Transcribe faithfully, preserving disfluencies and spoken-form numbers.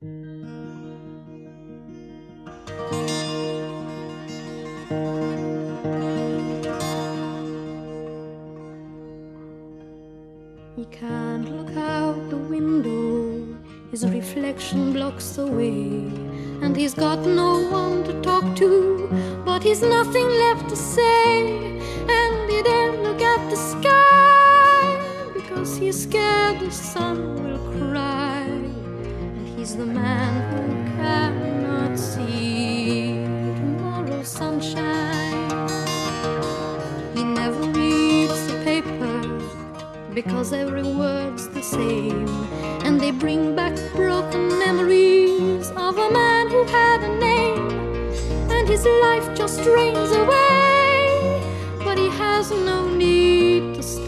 He can't look out the window, his reflection blocks the way, and he's got no one to talk to, but he's nothing left to say. And he daren't look at the sky, because he's scared the sun will cry. And he's the man who cannot see tomorrow's sunshine. He never reads the paper, because every word's the same, and they bring back broken memories of a man who had a name. And his life just drains away, but he has no need to stay.